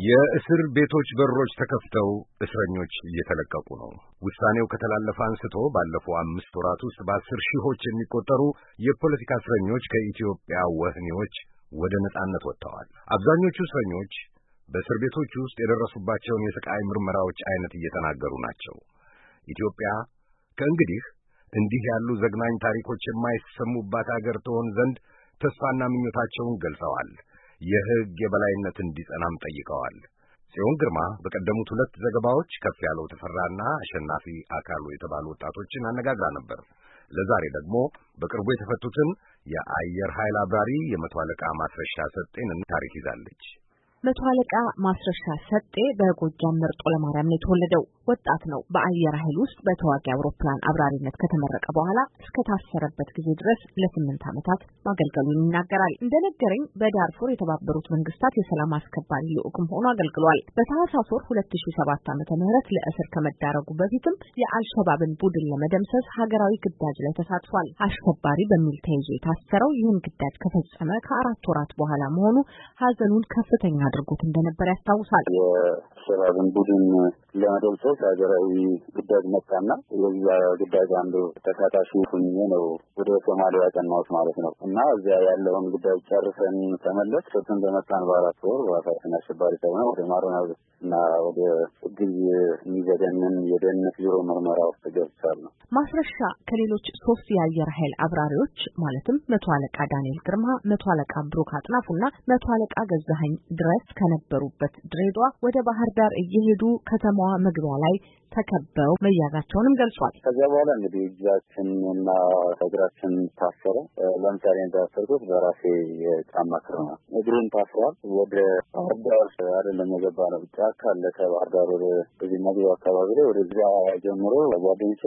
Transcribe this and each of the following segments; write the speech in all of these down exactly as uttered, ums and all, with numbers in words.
የእስር ቤቶች በሮች ተከፍተው እስረኞች እየተለቀቁ ነው። ውሳኔው ከተላለፈ አንስቶ ባለፈው አምስት ወራት ውስጥ በአስር ሺዎች የሚቆጠሩ የፖለቲካ እስረኞች ከኢትዮጵያ ወህኒዎች ወደ ነጻነት ወጥተዋል። አብዛኞቹ እስረኞች በእስር ቤቶች ውስጥ የደረሱባቸውን የስቃይ ምርመራዎች አይነት እየተናገሩ ናቸው። ኢትዮጵያ ከእንግዲህ እንዲህ ያሉ ዘግናኝ ታሪኮች የማይሰሙባት አገር ትሆን ዘንድ ተስፋና ምኞታቸውን ገልጸዋል። የሕግ የበላይነት እንዲጸናም ጠይቀዋል። ጽዮን ግርማ በቀደሙት ሁለት ዘገባዎች ከፍ ያለው ተፈራና አሸናፊ አካሉ የተባሉ ወጣቶችን አነጋግራ ነበር። ለዛሬ ደግሞ በቅርቡ የተፈቱትን የአየር ኃይል አብራሪ የመቶ አለቃ ማስረሻ ሰጤን ታሪክ ይዛለች። መቶ አለቃ ማስረሻ ሰጤ በጎጃም መርጦ ለማርያም ነው የተወለደው። ወጣት ነው። በአየር ኃይል ውስጥ በተዋጊ አውሮፕላን አብራሪነት ከተመረቀ በኋላ እስከ ታሰረበት ጊዜ ድረስ ለስምንት ዓመታት ማገልገሉን ይናገራል። እንደነገረኝ በዳርፉር የተባበሩት መንግስታት የሰላም አስከባሪ ልዑክም ሆኖ አገልግሏል። በታህሳስ ወር ሁለት ሺህ ሰባት ዓመተ ምህረት ለእስር ከመዳረጉ በፊትም የአልሸባብን ቡድን ለመደምሰስ ሀገራዊ ግዳጅ ላይ ተሳትፏል። አሸባሪ በሚል ተይዞ የታሰረው ይህን ግዳጅ ከፈጸመ ከአራት ወራት በኋላ መሆኑ ሀዘኑን ከፍተኛ አድርጎት እንደነበር ያስታውሳል። የሸባብን ቡድን ለመደምሰስ ሀገራዊ ግዳጅ መጣና የዛ ግዳጅ አንዱ ተሳታፊ ሆኜ ነው ወደ ሶማሊያ ያቀናሁት ማለት ነው። እና እዚያ ያለውን ግዳጅ ጨርሰን ተመለስ ከትን በመጣን በአራት ወር ራሳችን አሸባሪ ተብሎ ወደ ማሮና እና ወደ ግል የሚዘገንን የደህንነት ቢሮ ምርመራ ውስጥ ገብቻለሁ። ማስረሻ ከሌሎች ሶስት የአየር ኃይል አብራሪዎች ማለትም መቶ አለቃ ዳንኤል ግርማ፣ መቶ አለቃ ብሩክ አጥናፉና መቶ አለቃ ገዛኸኝ ድረስ ከነበሩበት ድሬዳዋ ወደ ባህር ዳር እየሄዱ ከተማዋ መግቢያ ላይ ተከበው መያዛቸውንም ገልጿል። ከዚያ በኋላ እንግዲህ እጃችን እና እግራችን ታሰረ። ለምሳሌ እንዳሰርኩት በራሴ የጫማ ክር ነው። እግሬን ታስሯል። ወደ ባህር ዳር አይደለም የገባ ነው። ጫካ አለ ከባህር ዳር ወደ እዚህ መግቢያው አካባቢ ላይ ወደዚያ ጀምሮ ጓደኞቼ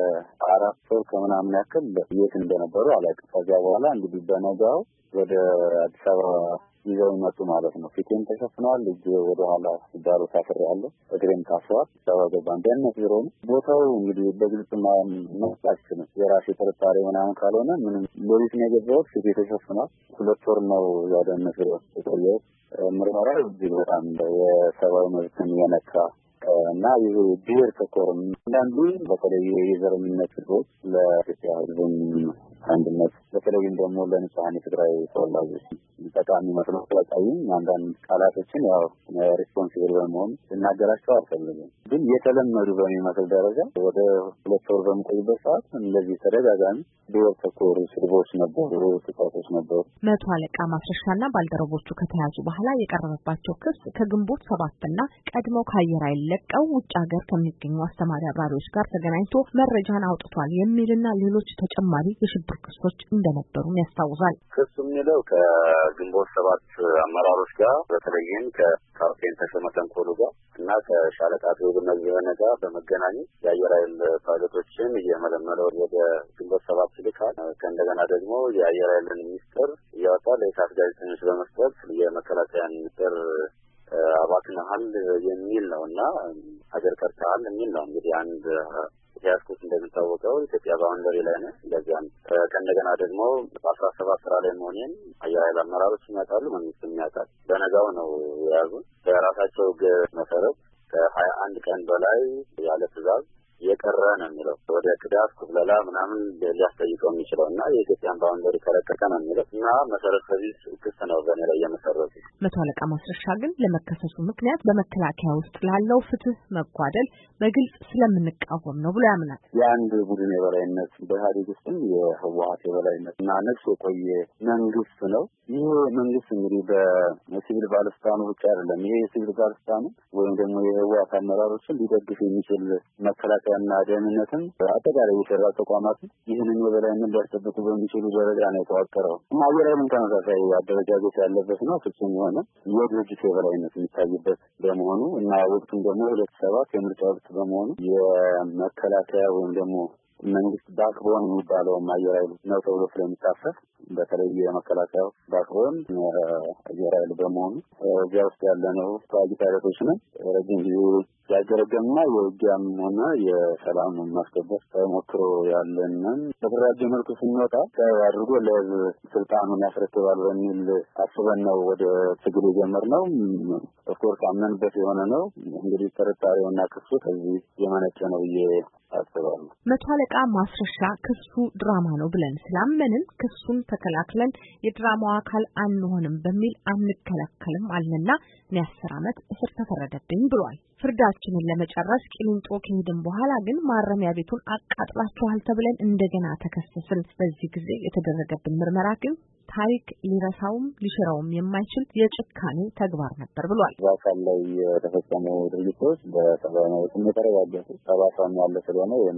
ለአራት ሰው ከምናምን ያክል የት እንደነበሩ አላውቅም። ከዚያ በኋላ እንግዲህ በነጋው ወደ አዲስ አበባ ይዘው መጡ ማለት ነው። ፊቴም ተሸፍኗል። እጅ ወደ ኋላ ዳሩ ታስሬያለሁ። እግሬም ታስሯል። ተባገባን ደህንነት ቢሮ ነው ቦታው። እንግዲህ በግልጽ ማስላችን የራሴ ጥርጣሬ ምናምን ካልሆነ ምንም ሌሊት ነው የገባሁት። ፊቴ ተሸፍኗል። ሁለት ወር ነው ያው ደህንነት ቢሮ የቆየሁት። ምርመራ እጅግ በጣም የሰብአዊ መብትን የነካ እና ይሄ ብሔር ተኮርም አንዳንዱ በተለይ የዘረኝነት ህዝቦች ለኢትዮጵያ ህዝብን አንድነት በተለይም ደግሞ ለንጹሃን የትግራይ ተወላጆች ጠቃሚ መስሎ ስለታየኝ አንዳንድ ቃላቶችን ያው ሪስፖንሲብል በመሆን ልናገራቸው አልፈልግም። ግን የተለመዱ በሚመስል ደረጃ ወደ ሁለት ወር በምቆይበት ሰዓት እንደዚህ ተደጋጋሚ ብሔር ተኮር ስድቦች ነበሩ፣ ጥቃቶች ነበሩ። መቶ አለቃ ማስረሻና ባልደረቦቹ ከተያዙ በኋላ የቀረበባቸው ክስ ከግንቦት ሰባትና ቀድመው ከአየር ኃይል ለቀው ውጭ ሀገር ከሚገኙ አስተማሪ አብራሪዎች ጋር ተገናኝቶ መረጃን አውጥቷል የሚልና ሌሎች ተጨማሪ የሽብር ክሶች እንደነበሩም ያስታውሳል። ክሱ የሚለው ከግንቦት ሰባት አመራሮች ጋር በተለይም ከካፕቴን ተሾመ ተንኮሉ ጋር እና ከሻለቃ ተወግነ ዘነ ጋር በመገናኘት የአየር ኃይል ፓይለቶችን እየመለመለው ወደ ግንቦት ሰባት ልካል። ከእንደገና ደግሞ የአየር ኃይልን ሚኒስትር እያወጣ ለኢሳት ጋዜጠኞች በመስጠት የመከላከያ ሚኒስትር አባክነሃል የሚል ነው እና ሀገር ከርተሃል የሚል ነው። እንግዲህ አንድ ያስኩት እንደሚታወቀው ኢትዮጵያ ባውንደሪ ላይ ነው። ለዚያም ከእንደገና ደግሞ በአስራ ሰባት ስራ ላይ መሆኔን አየር ኃይል አመራሮች ያውቃሉ፣ መንግስት ያውቃል። በነጋው ነው የያዙ። በራሳቸው መሰረት ከሀያ አንድ ቀን በላይ ያለ ትዕዛዝ የቀረ ነው የሚለው ወደ ክዳፍ ኩብለላ ምናምን ሊያስጠይቀው የሚችለው እና የኢትዮጵያን ባውንደሪ ከለቀቀ ነው የሚለው እና መሰረት ከዚህ ክስ ነው በእኔ ላይ የመሰረቱ። መቶ አለቃ ማስረሻ ግን ለመከሰሱ ምክንያት በመከላከያ ውስጥ ላለው ፍትህ መጓደል በግልጽ ስለምንቃወም ነው ብሎ ያምናል። የአንድ ቡድን የበላይነት በኢህአዴግ ውስጥም የህወሓት የበላይነት እና ነግሶ የቆየ መንግስት ነው። ይህ መንግስት እንግዲህ በሲቪል ባለስልጣኑ ብቻ አይደለም። ይሄ የሲቪል ባለስልጣኑ ወይም ደግሞ የህወሓት አመራሮችን ሊደግፍ የሚችል መከላከያ እና ደህንነትን አጠቃላይ የፌደራል ተቋማትን ይህንን የበላይነት ሊያስጠብቁ በሚችሉ ደረጃ ነው የተዋቀረው። አየር ኃይልም ተመሳሳይ አደረጃጀት ያለበት ነው። ፍጹም የሆነ የድርጅት የበላይነት የሚታይበት በመሆኑ እና ወቅቱም ደግሞ ሁለት ሰባት የምርጫ ወቅት በመሆኑ የመከላከያ ወይም ደግሞ መንግስት ባክቦን የሚባለው አየር ኃይል ነው ተብሎ ስለሚታሰብ በተለይ የመከላከያው ባክቦን የራይል በመሆኑ እዚያ ውስጥ ያለነው ተዋጊ ፓይለቶች ነን። ረጅም ጊዜ ያገረገምና የውጊያም ሆነ የሰላም ማስከበር ተሞክሮ ያለንን በተደራጀ መልኩ ስንወጣ አድርጎ ለህዝብ ስልጣኑን ያስረክባል በሚል አስበን ነው ወደ ትግል የጀመርነው። ኦፍኮርስ አምነንበት የሆነ ነው። እንግዲህ ጥርጣሬውና ክሱ ከዚህ የመነጨ ነው ብዬ አስባለሁ። መቶ አለቃ ማስረሻ ክሱ ድራማ ነው ብለን ስላመንን ክሱን ተከላክለን የድራማው አካል አንሆንም በሚል አንከላከልም አለና ለአስር ዓመት እስር ተፈረደብኝ ብሏል። ፍርዳችንን ለመጨረስ ቂሊንጦ ከሄድን በኋላ ግን ማረሚያ ቤቱን አቃጥላችኋል ተብለን እንደገና ተከሰስን። በዚህ ጊዜ የተደረገብን ምርመራ ግን ታሪክ ሊረሳውም ሊሽረውም የማይችል የጭካኔ ተግባር ነበር ብሏል። በአካል ላይ የተፈጸሙ ድርጊቶች በሰብአዊ መብት የተረጋገጡ ጠባሳም ያለ ስለሆነ ወይም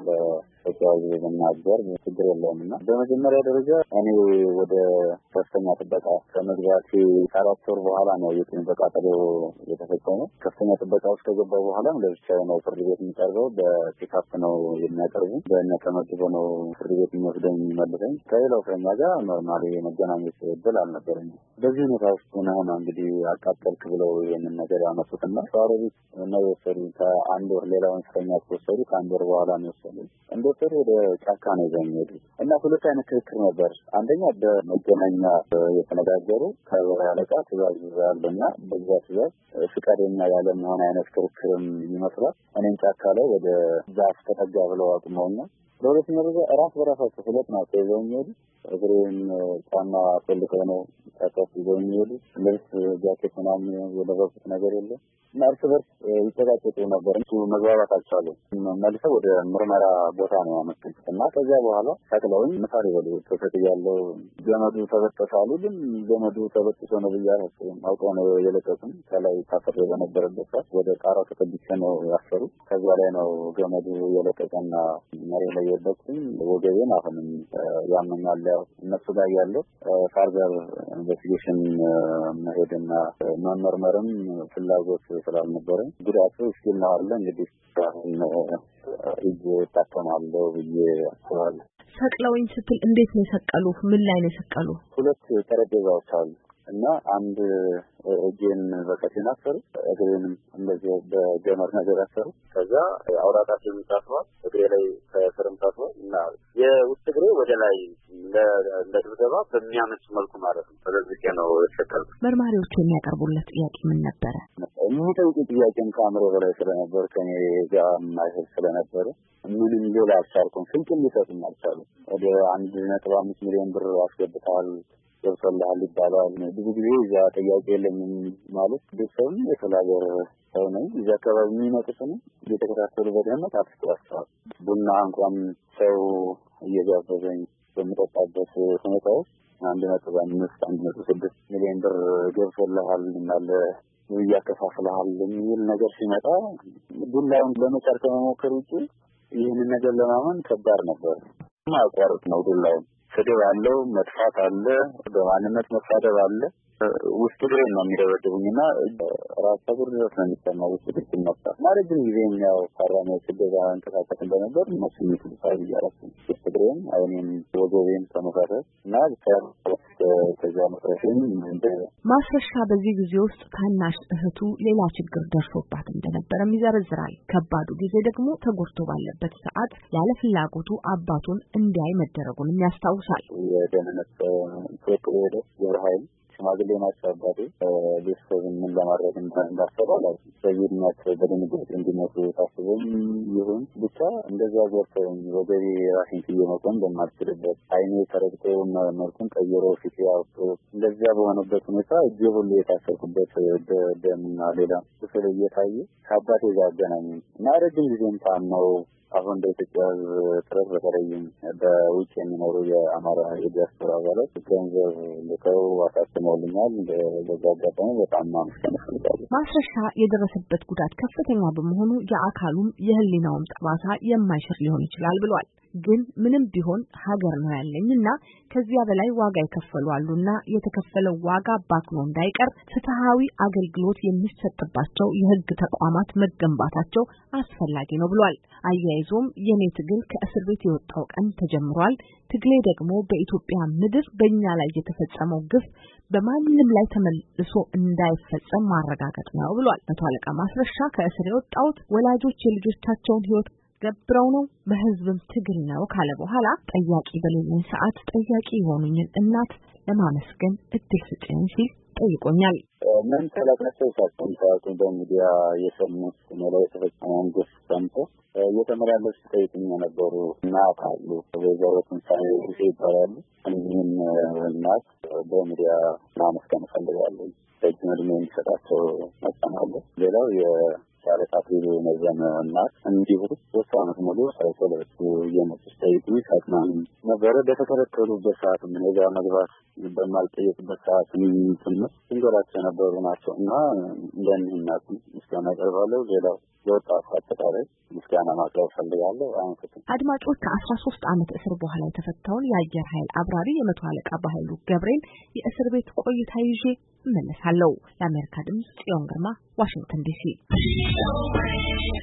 ለተጫዋች በመናገር ችግር የለውምና በመጀመሪያ ደረጃ እኔ ወደ ከፍተኛ ጥበቃ ከመግባቴ ከአራት ወር በኋላ ነው የጥበቃ ቃጠሎ የተፈጸመው። ከፍተኛ ጥበቃ ውስጥ ከገባ በኋላ ለብቻው ነው ፍርድ ቤት የሚቀርበው። በፒካፕ ነው የሚያቀርቡ። በእነ ተመድቦ ነው ፍርድ ቤት የሚወስደኝ የሚመልሰኝ። ከሌላው እስረኛ ጋር ኖርማሊ የመገናኘት እድል አልነበረኝ። በዚህ ሁኔታ ውስጥ ነው እንግዲህ አቃጠልክ ብለው ይህንን ነገር ያመጡትና ሳሮቢት ነው የወሰዱ። ከአንድ ወር ሌላውን እስረኛ ተወሰዱ። ከአንድ ወር በኋላ ነው የወሰዱ። እንደወሰዱ ወደ ጫካ ነው ይዘኛሉ እና ሁለት አይነት ክርክር ነበር። አንደኛ በመገናኛ የተነጋገሩ ከበላይ አለቃ ትእዛዝ ያለና በዛ ትእዛዝ ፍቃደኛ ያለ መሆን አይነት ክርክርም ይመስላል። እኔን ጫካ ላይ ወደ ዛፍ ተጠጋ ብለው አቁመውና በሁለተኛ ደረጃ ራስ በራሳቸው ሁለት ነው ተይዘውኛሉ። እግሬን ጫማ ፈልቀው ነው ጫካፍ ይዘውኛሉ። ልብስ ጃኬት ምናምን የለበሱት ነገር የለም እና እርስ በርስ ይተጋጨጡ ነበር። እሱ መግባባት አልቻሉም። መልሰው ወደ ምርመራ ቦታ ነው ያመጡት እና ከዚያ በኋላ ተክለውኝ ምሳሌ ወደ ተፈት ያለው ገመዱ ተበጠሳሉ። ግን ገመዱ ተበጥሶ ነው ብያለሁ። አውቀው ነው የለቀቁኝ። ከላይ ታፈረ በነበረበት ሰዓት ወደ ጣራው ተጠግቼ ነው ያሰሩ። ከዚያ ላይ ነው ገመዱ የለቀቀና መሬት ላይ የወደቅኩኝ። ወገቤን አሁንም ያመኛል። እነሱ ጋር ያለው ፋርዘር ኢንቨስቲጌሽን መሄድና መመርመርም ፍላጎት ስላልነበረ ጉዳቱ እስኪል ነው አለ እንግዲህ እጅ ታከማለሁ ብዬ አስባለሁ። ሰቅለውኝ ስትል እንዴት ነው የሰቀሉ? ምን ላይ ነው የሰቀሉ? ሁለት ጠረጴዛዎች አሉ እና አንድ እጄን በቀቴን አሰሩ፣ እግሬንም እንደዚህ በገመድ ነገር አሰሩ። ከዛ አውራጣቴን ታስሯል፣ እግሬ ላይ ከስርም ታስሯል እና የውስጥ እግሬ ወደ ላይ ለድብደባ በሚያመች መልኩ ማለት ነው ተዘዝቄ ነው የተሰቀልኩት። መርማሪዎቹ የሚያቀርቡለት ጥያቄ ምን ነበረ? የሚጠይቁ ጥያቄም ከአእምሮ በላይ ስለነበር ከኔ ጋር ማይሄድ ስለነበረ ምንም ሌላ አልቻልኩም። ስልክም ሊሰጡኝ አልቻሉም። ወደ አንድ ነጥብ አምስት ሚሊዮን ብር አስገብተዋል ገብቶልሃል ይባላል። ብዙ ጊዜ እዛ ጥያቄ የለኝም ማለት ቤተሰብም የተላገር ሰው ነኝ። እዛ አካባቢ የሚመጡት ነው እየተከታተሉ በደህንነት አትስተዋል። ቡና እንኳን ሰው እየጋበዘኝ በምጠጣበት ሁኔታ ውስጥ አንድ ነጥብ አምስት አንድ ነጥብ ስድስት ሚሊዮን ብር ገብቶልሃል እናለ እያከፋፍልሃል የሚል ነገር ሲመጣ ዱላውን ለመጫር ከመሞከር ውጭ ይህንን ነገር ለማመን ከባድ ነበር። ማቋረጥ ነው ዱላውን። ስድብ አለው፣ መጥፋት አለ፣ በማንነት መሳደብ አለ። ውስጥ እግሬን ነው የሚደበድቡኝና ራስ ፀጉር ድረስ ነው የሚሰማው። ውስጥ እግር ሲመጣ ማለትም ጊዜም ያው ታራሚዎች ስደዛ እንቀሳቀስ እንደነበር እነሱ የሚትሉሳል እያረሱ ውስጥ እግሬን፣ አይኔን፣ ወገቤን ተመሳሳይ እና ከዚያ መፍረሽን ማስረሻ በዚህ ጊዜ ውስጥ ታናሽ እህቱ ሌላ ችግር ደርሶባት እንደነበረም ይዘረዝራል። ከባዱ ጊዜ ደግሞ ተጎድቶ ባለበት ሰዓት ያለ ፍላጎቱ አባቱን እንዲያይ መደረጉንም ያስታውሳል። የደህንነት ተወክሎ ሄደ የብርሃይል ሽማግሌ ናቸው አባቴ። ቤተሰብን ምን ለማድረግ እንዳሰባል በየድናቸው በድንገት እንዲመጡ ታስቦም ይሁን ብቻ እንደዚያ ጎርተውኝ ወገቤ ራሴን ትዬ መቆም በማልችልበት አይኔ ተረግጦ መልኩን ቀይሮ ፊት ያወጡ እንደዚያ በሆነበት ሁኔታ እጄ ሁሉ የታሰርኩበት ደምና ሌላ ክፍል እየታየ ከአባቴ ጋር አገናኙ እና ረጅም ጊዜም ታመው አሁን በኢትዮጵያ ጥረት በተለይም በውጭ የሚኖሩ የአማራ የዲያስፖራ አባላት ገንዘብ ልከው አሳትመውልኛል። በዛጋጣሚ በጣም ማመስገን እፈልጋለሁ። ማስረሻ የደረሰበት ጉዳት ከፍተኛ በመሆኑ የአካሉም የሕሊናውም ጠባሳ የማይሽር ሊሆን ይችላል ብሏል። ግን ምንም ቢሆን ሀገር ነው ያለኝና ከዚያ በላይ ዋጋ የከፈሉ አሉና የተከፈለው ዋጋ ባክኖ እንዳይቀር ፍትሃዊ አገልግሎት የሚሰጥባቸው የህግ ተቋማት መገንባታቸው አስፈላጊ ነው ብሏል። አያይዞም የኔ ትግል ከእስር ቤት የወጣው ቀን ተጀምሯል። ትግሌ ደግሞ በኢትዮጵያ ምድር በእኛ ላይ የተፈጸመው ግፍ በማንም ላይ ተመልሶ እንዳይፈጸም ማረጋገጥ ነው ብሏል። መቶ አለቃ ማስረሻ ከእስር የወጣውት ወላጆች የልጆቻቸውን ህይወት ገብረው ነው በህዝብም ትግል ነው ካለ በኋላ ጠያቂ በሌለኝ ሰዓት ጠያቂ የሆኑኝን እናት ለማመስገን እድል ስጪኝ ሲል ጠይቆኛል። ምን ተላቀሰው ሳይንሳቱ በሚዲያ የሰሙት ነው የተፈጸመውን ግፍ ሰምቶ የተመላለሱ ጠይቁኝ የነበሩ እናት አሉ። ወይዘሮ ትንሳኤ ይባላሉ። እኒህን እናት በሚዲያ ማመስገን እፈልጋለሁ። በእጅ እድሜ የሚሰጣቸው መጠናለሁ። ሌላው የሻለቃ ፊሉ ነዘም እናት እንዲሁ ሶስት ዓመት ሙሉ ሳይሰለቹ እየመጡ ጠይቁኝ ሳትናን ነበረ። በተከለከሉበት ሰዓት ምን ጋር መግባት በማልጠየቅበት ሰዓት ትንሽ እንገራቸው የነበሩ ናቸው እና እንደዚህ እናት ምስጋና አቀርባለሁ። ሌላው የወጣቱ አጠቃላይ ምስጋና ማቅረብ ፈልጋለሁ። አመሰግናለሁ። አድማጮች ከአስራ ሶስት ዓመት እስር በኋላ የተፈታውን የአየር ኃይል አብራሪ የመቶ አለቃ በኃይሉ ገብሬን የእስር ቤት ቆይታ ይዤ እመለሳለሁ። ለአሜሪካ ድምጽ ጽዮን ግርማ ዋሽንግተን ዲሲ